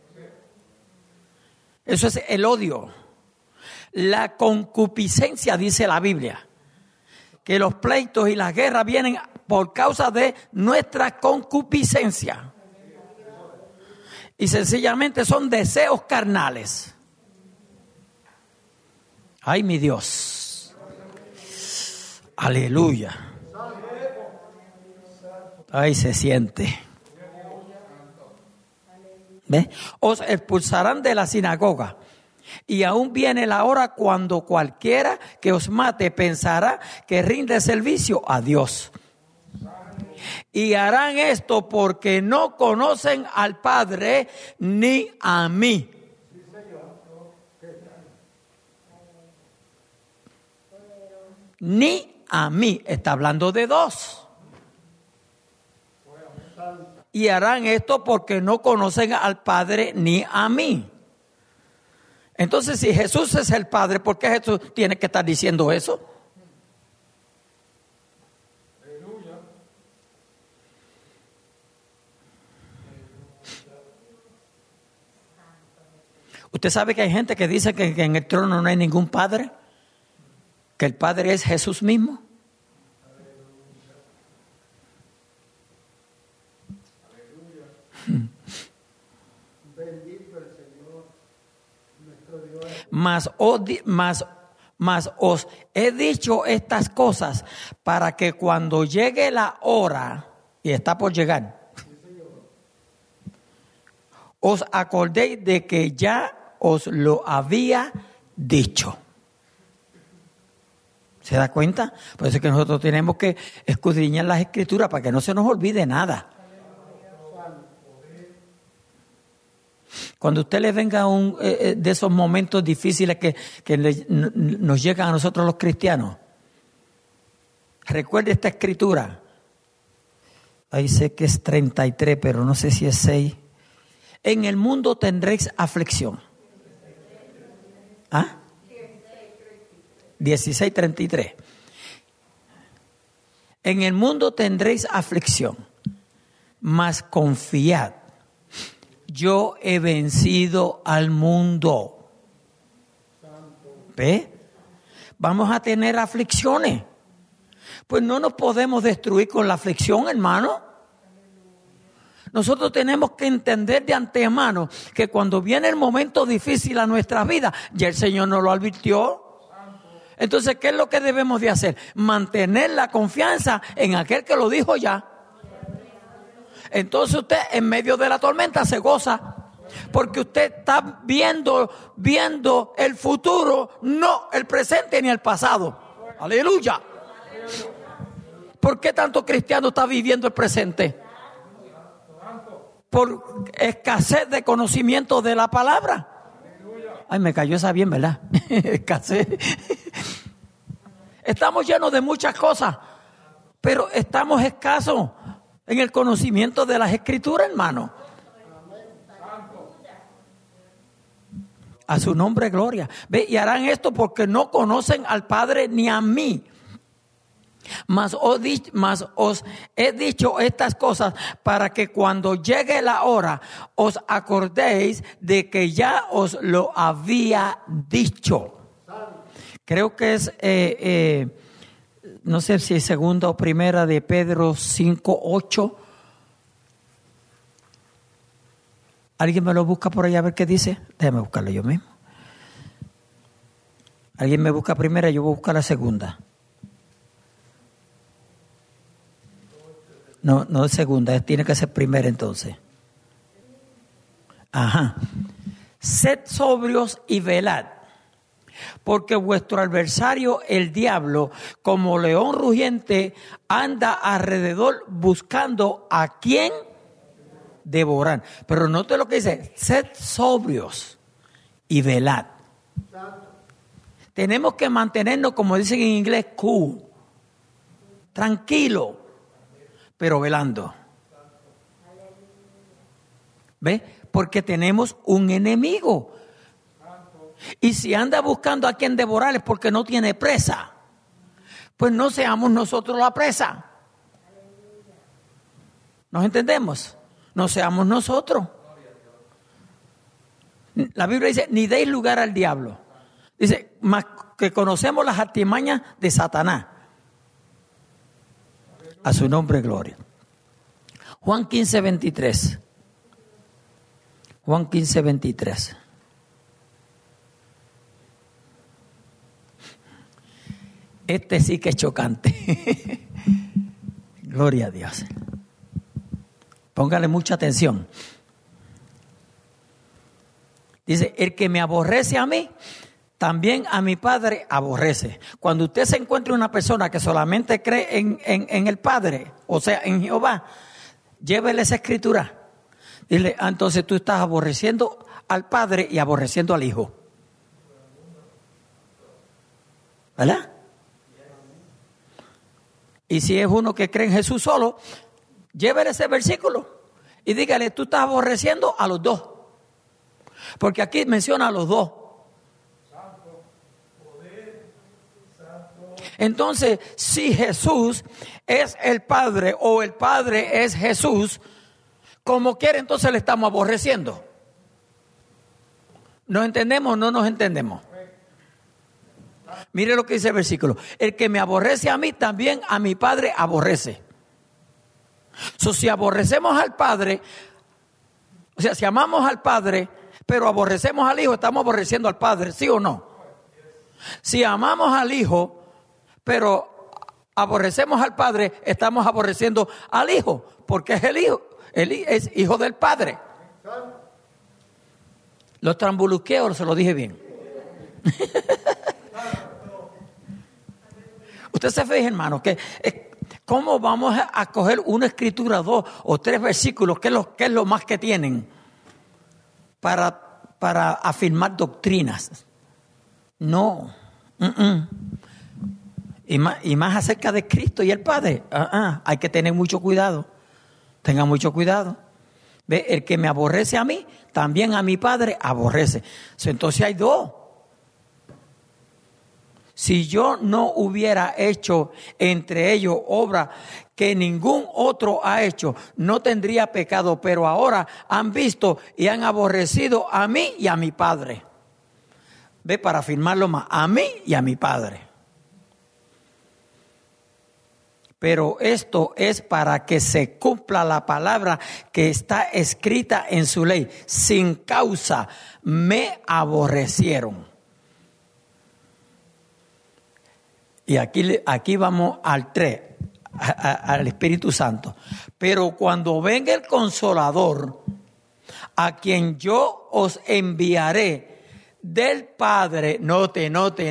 Eso es el odio. La concupiscencia, dice la Biblia. Que los pleitos y las guerras vienen por causa de nuestra concupiscencia. Y sencillamente son deseos carnales. Ay, mi Dios. Aleluya. Ay, se siente. ¿Ve? Os expulsarán de la sinagoga. Y aún viene la hora cuando cualquiera que os mate pensará que rinde servicio a Dios. Y harán esto porque no conocen al Padre ni a mí. Ni a mí. Está hablando de dos. Y harán esto porque no conocen al Padre ni a mí. Entonces, si Jesús es el Padre, ¿por qué Jesús tiene que estar diciendo eso? ¿Usted sabe que hay gente que dice que en el trono no hay ningún Padre? ¿Que el Padre es Jesús mismo? Bendito el Señor, nuestro Dios. Mas os he dicho estas cosas para que cuando llegue la hora, y está por llegar, os acordéis de que ya os lo había dicho. ¿Se da cuenta? Por eso es que nosotros tenemos que escudriñar las Escrituras para que no se nos olvide nada. Cuando usted le venga de esos momentos difíciles que nos llegan a nosotros los cristianos, recuerde esta escritura. Ahí sé que es 33, pero no sé si es 6. En el mundo tendréis aflicción. ¿Ah? 16:33. En el mundo tendréis aflicción, mas confiad. Yo he vencido al mundo. ¿Ve? Vamos a tener aflicciones. Pues no nos podemos destruir con la aflicción, hermano. Nosotros tenemos que entender de antemano que cuando viene el momento difícil a nuestra vida, ya el Señor nos lo advirtió. Entonces, ¿qué es lo que debemos de hacer? Mantener la confianza en aquel que lo dijo ya. Entonces usted en medio de la tormenta se goza, porque usted está viendo el futuro, no el presente ni el pasado. Aleluya. ¿Por qué tanto cristiano está viviendo el presente? Por escasez de conocimiento de la palabra. Ay, me cayó esa bien, ¿verdad? Escasez. Estamos llenos de muchas cosas, pero estamos escasos en el conocimiento de las Escrituras, hermano. A su nombre, gloria. Ve, y harán esto porque no conocen al Padre ni a mí. Mas os he dicho estas cosas para que cuando llegue la hora os acordéis de que ya os lo había dicho. Creo que es, no sé si es segunda o primera de Pedro 5:8. ¿Alguien me lo busca por ahí a ver qué dice? Déjame buscarlo yo mismo. Alguien me busca primera y yo voy a buscar la segunda. No es segunda, tiene que ser primera entonces. Ajá. Sed sobrios y velad, porque vuestro adversario, el diablo, como león rugiente, anda alrededor buscando a quien devorar. Pero note lo que dice: sed sobrios y velad. Tenemos que mantenernos, como dicen en inglés, cool, tranquilo, pero velando. ¿Ve? Porque tenemos un enemigo. Y si anda buscando a quien devorar es porque no tiene presa. Pues no seamos nosotros la presa. ¿Nos entendemos? No seamos nosotros. La Biblia dice: ni deis lugar al diablo. Dice: más que conocemos las artimañas de Satanás. A su nombre, gloria. Juan 15:23. Juan 15:23. Este sí que es chocante. Gloria a Dios. Póngale mucha atención. Dice: el que me aborrece a mí, también a mi Padre aborrece. Cuando usted se encuentra una persona que solamente cree en el Padre, o sea, en Jehová, llévele esa escritura. Dile: entonces tú estás aborreciendo al Padre y aborreciendo al Hijo. ¿Verdad? Y si es uno que cree en Jesús solo, llévele ese versículo y dígale: tú estás aborreciendo a los dos. Porque aquí menciona a los dos. Entonces, si Jesús es el Padre o el Padre es Jesús, como quiera, entonces le estamos aborreciendo. ¿Nos entendemos o no nos entendemos? Mire lo que dice el versículo: el que me aborrece a mí, también a mi Padre aborrece. Si aborrecemos al Padre, o sea, si amamos al Padre, pero aborrecemos al Hijo, estamos aborreciendo al Padre, ¿sí o no? Si amamos al Hijo, pero aborrecemos al Padre, estamos aborreciendo al Hijo, porque es el Hijo, él es hijo del Padre. Los trambuluqueos, se lo dije bien. Usted se fija, hermano, que ¿cómo vamos a coger una escritura, 2 o 3 versículos, que es lo más que tienen para afirmar doctrinas? No. Y más acerca de Cristo y el Padre. Hay que tener mucho cuidado. Tengan mucho cuidado. ¿Ve? El que me aborrece a mí, también a mi Padre aborrece. Entonces hay 2. Si yo no hubiera hecho entre ellos obra que ningún otro ha hecho, no tendría pecado. Pero ahora han visto y han aborrecido a mí y a mi Padre. Ve, para afirmarlo más, a mí y a mi Padre. Pero esto es para que se cumpla la palabra que está escrita en su ley. Sin causa me aborrecieron. Y aquí vamos al 3, al Espíritu Santo. Pero cuando venga el Consolador, a quien yo os enviaré del Padre, note.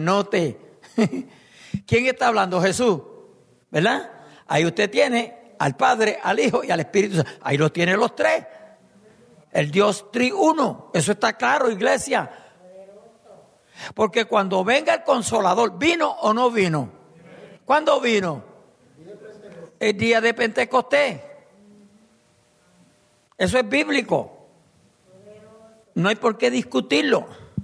¿Quién está hablando? Jesús, ¿verdad? Ahí usted tiene al Padre, al Hijo y al Espíritu Santo. Ahí los tiene los 3. El Dios triuno. Eso está claro, iglesia. Porque cuando venga el Consolador, ¿vino o no vino? ¿Cuándo vino? El día de Pentecostés. Eso es bíblico. No hay por qué discutirlo.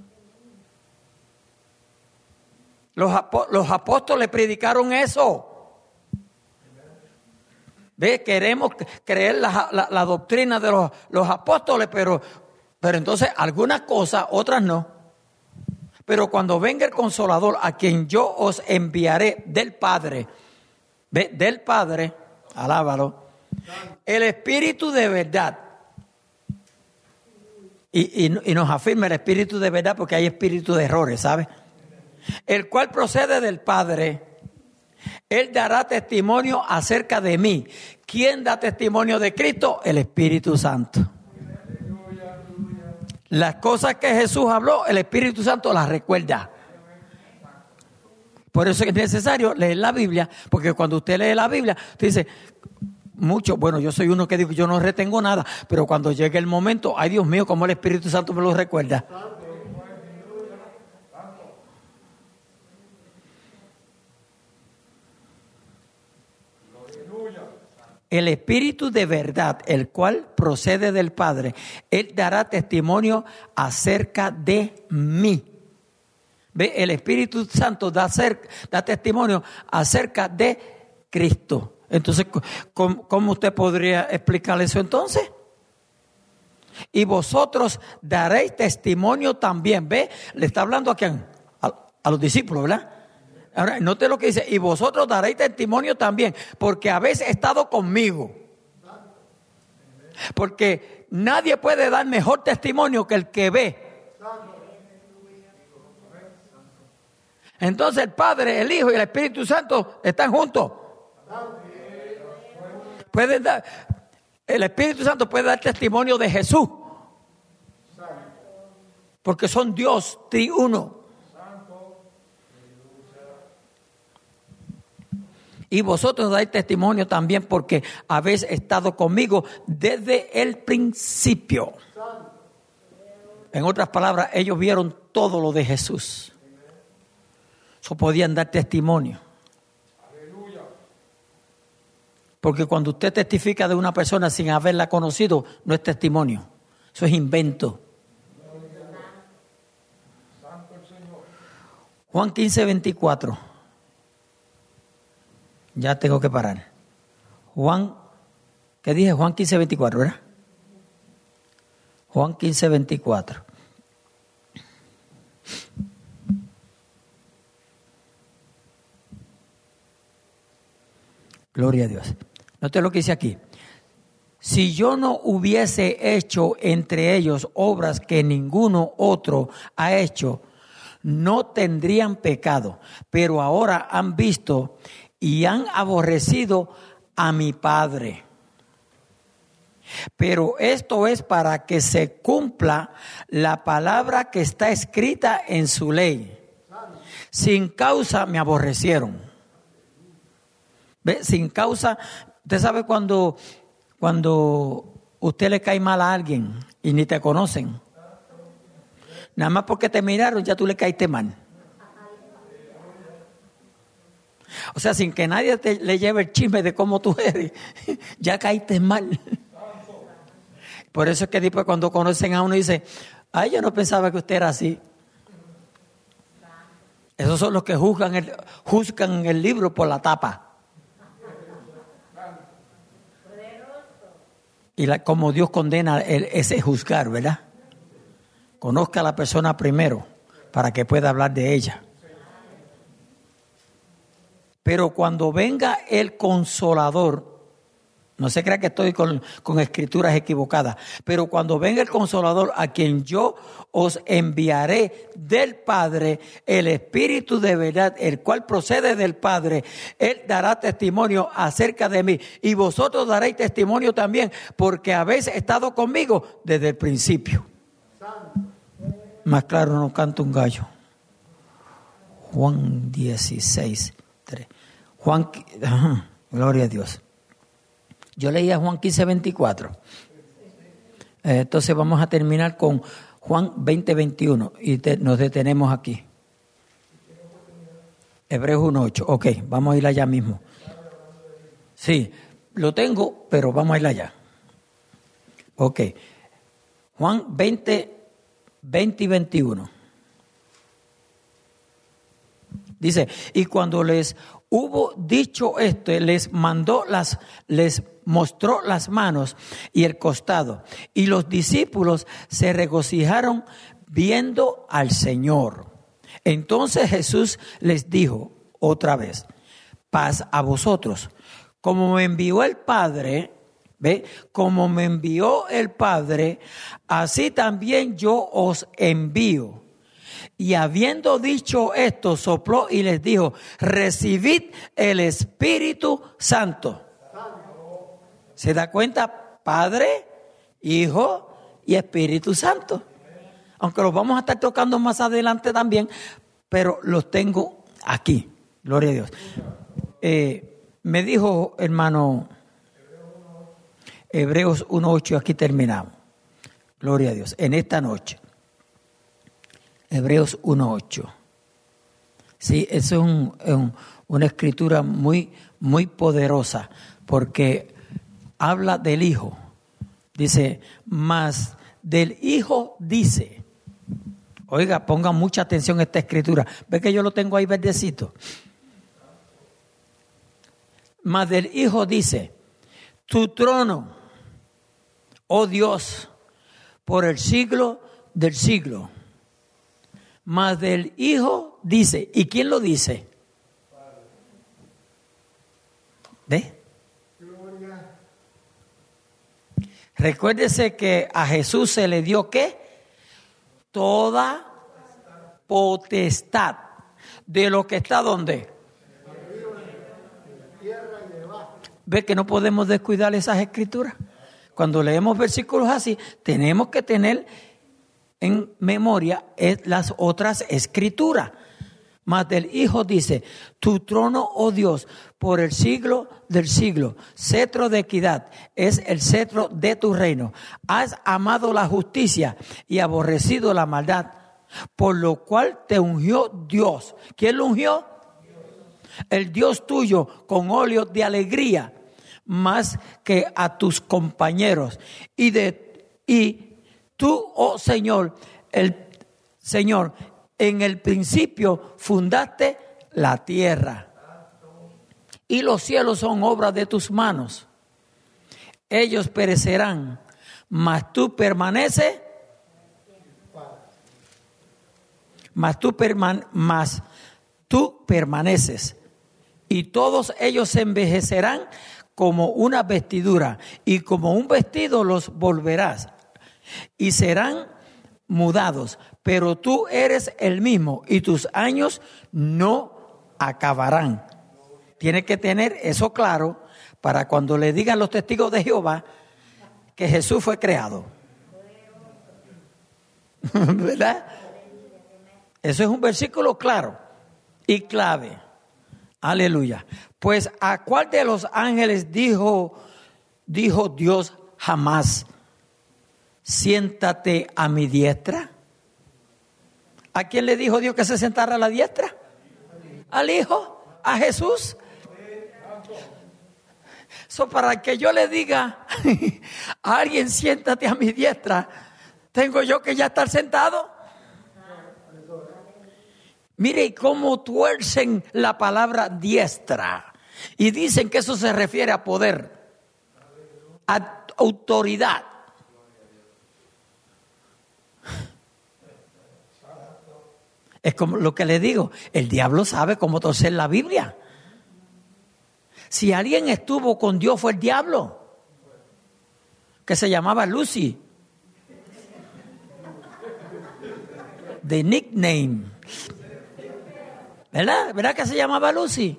Los apóstoles predicaron eso. ¿Ve? Queremos creer la doctrina de los apóstoles, pero entonces algunas cosas, otras no. Pero cuando venga el Consolador, a quien yo os enviaré del Padre, ¿ve? Del Padre, alábalo, el Espíritu de verdad. Y nos afirma el Espíritu de verdad, porque hay espíritu de errores, ¿sabe? El cual procede del Padre. Él dará testimonio acerca de mí. ¿Quién da testimonio de Cristo? El Espíritu Santo. Las cosas que Jesús habló, el Espíritu Santo las recuerda. Por eso es necesario leer la Biblia, porque cuando usted lee la Biblia, usted dice, bueno, yo soy uno que digo, yo no retengo nada, pero cuando llegue el momento, ay Dios mío, cómo el Espíritu Santo me lo recuerda. El Espíritu de verdad, el cual procede del Padre, Él dará testimonio acerca de mí. ¿Ve? El Espíritu Santo da testimonio acerca de Cristo. Entonces, ¿cómo usted podría explicar eso entonces? Y vosotros daréis testimonio también. ¿Ve? Le está hablando a quién? A los discípulos, ¿verdad? Ahora, note lo que dice, y vosotros daréis testimonio también, porque habéis estado conmigo. Porque nadie puede dar mejor testimonio que el que ve. Entonces el Padre, el Hijo y el Espíritu Santo están juntos. El Espíritu Santo puede dar testimonio de Jesús, porque son Dios triuno. Y vosotros dais testimonio también porque habéis estado conmigo desde el principio. En otras palabras, ellos vieron todo lo de Jesús. Eso podían dar testimonio. Porque cuando usted testifica de una persona sin haberla conocido, no es testimonio. Eso es invento. Juan 15:24. Ya tengo que parar. ¿Qué dije? Juan 15:24, ¿verdad? Juan 15:24. Gloria a Dios. Note lo que dice aquí. Si yo no hubiese hecho entre ellos obras que ninguno otro ha hecho, no tendrían pecado. Pero ahora han visto y han aborrecido a mi Padre. Pero esto es para que se cumpla la palabra que está escrita en su ley. Sin causa me aborrecieron. ¿Ve? Sin causa. Usted sabe cuando usted le cae mal a alguien y ni te conocen. Nada más porque te miraron ya tú le caíste mal. O sea, sin que nadie le lleve el chisme de cómo tú eres, ya caíste mal. Por eso es que después cuando conocen a uno dice, ay, yo no pensaba que usted era así. Esos son los que juzgan el libro por la tapa. Y como Dios condena ese juzgar, ¿verdad? Conozca a la persona primero para que pueda hablar de ella. Pero cuando venga el Consolador, no se crea que estoy con escrituras equivocadas, pero cuando venga el Consolador, a quien yo os enviaré del Padre, el Espíritu de verdad, el cual procede del Padre, Él dará testimonio acerca de mí. Y vosotros daréis testimonio también, porque habéis estado conmigo desde el principio. Más claro no canta un gallo. Juan 16, 3. Gloria a Dios. Yo leía Juan 15, 24. Entonces vamos a terminar con Juan 20, 21 y nos detenemos aquí. Hebreos 1, 8. Ok, vamos a ir allá mismo. Sí, lo tengo, pero vamos a ir allá. Ok. Juan 20, 20 y 21. Dice, y cuando les hubo dicho esto, les mostró las manos y el costado. Y los discípulos se regocijaron viendo al Señor. Entonces Jesús les dijo otra vez, paz a vosotros. Como me envió el Padre, ¿ve? Como me envió el Padre, así también yo os envío. Y habiendo dicho esto, sopló y les dijo, recibid el Espíritu Santo. ¿Se da cuenta? Padre, Hijo y Espíritu Santo. Aunque los vamos a estar tocando más adelante también, pero los tengo aquí. Gloria a Dios. Me dijo, hermano, Hebreos 1:8, aquí terminamos. Gloria a Dios. En esta noche. Hebreos 1:8. Sí, eso es una escritura muy, muy poderosa, porque habla del Hijo. Dice, más del Hijo dice. Oiga, pongan mucha atención a esta escritura. ¿Ve que yo lo tengo ahí verdecito? Más del Hijo dice, tu trono, oh Dios, por el siglo del siglo. Más del Hijo dice. ¿Y quién lo dice? ¿Ve? Recuérdese que a Jesús se le dio ¿qué? Toda potestad de lo que está ¿dónde? ¿Ve que no podemos descuidar esas escrituras? Cuando leemos versículos así, tenemos que tener en memoria las otras escrituras. Mas del Hijo dice, tu trono, oh Dios, por el siglo del siglo, cetro de equidad, es el cetro de tu reino. Has amado la justicia y aborrecido la maldad, por lo cual te ungió Dios. ¿Quién lo ungió? El Dios tuyo con óleo de alegría, más que a tus compañeros. Y tú, oh Señor, en el principio fundaste la tierra y los cielos son obra de tus manos. Ellos perecerán, mas tú permaneces, y todos ellos se envejecerán como una vestidura, y como un vestido los volverás, y serán mudados, pero tú eres el mismo y tus años no acabarán. Tienes que tener eso claro para cuando le digan los testigos de Jehová que Jesús fue creado. ¿Verdad? Eso es un versículo claro y clave. Aleluya. Pues ¿a cuál de los ángeles dijo Dios jamás, siéntate a mi diestra? ¿A quién le dijo Dios que se sentara a la diestra? Al Hijo, a Jesús. Para que yo le diga a alguien, siéntate a mi diestra, ¿tengo yo que ya estar sentado? Mire cómo tuercen la palabra diestra y dicen que eso se refiere a poder, a autoridad. Es como lo que le digo, el diablo sabe cómo torcer la Biblia. Si alguien estuvo con Dios fue el diablo, que se llamaba Lucy. De nickname. ¿Verdad? ¿Verdad que se llamaba Lucy?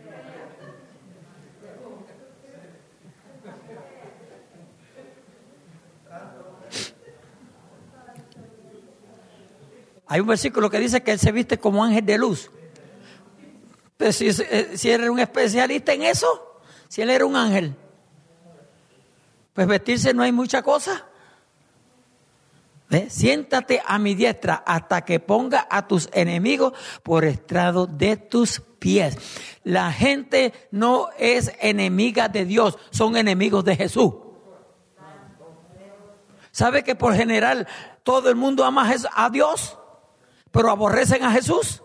Hay un versículo que dice que él se viste como ángel de luz. Pero si él era un especialista en eso, si él era un ángel, pues vestirse no hay mucha cosa. ¿Ves? Siéntate a mi diestra hasta que ponga a tus enemigos por estrado de tus pies. La gente no es enemiga de Dios, son enemigos de Jesús. ¿Sabe que por general todo el mundo ama a Dios, pero aborrecen a Jesús?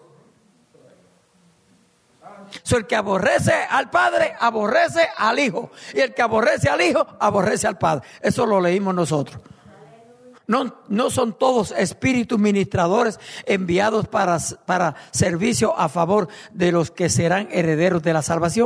El que aborrece al Padre, aborrece al Hijo. Y el que aborrece al Hijo, aborrece al Padre. Eso lo leímos nosotros. No son todos espíritus ministradores enviados para servicio a favor de los que serán herederos de la salvación.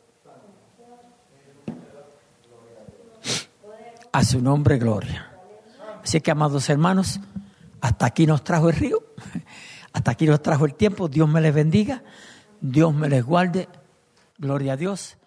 A su nombre, gloria. Así que, amados hermanos, hasta aquí nos trajo el río. Hasta aquí nos trajo el tiempo. Dios me les bendiga. Dios me les guarde. Gloria a Dios.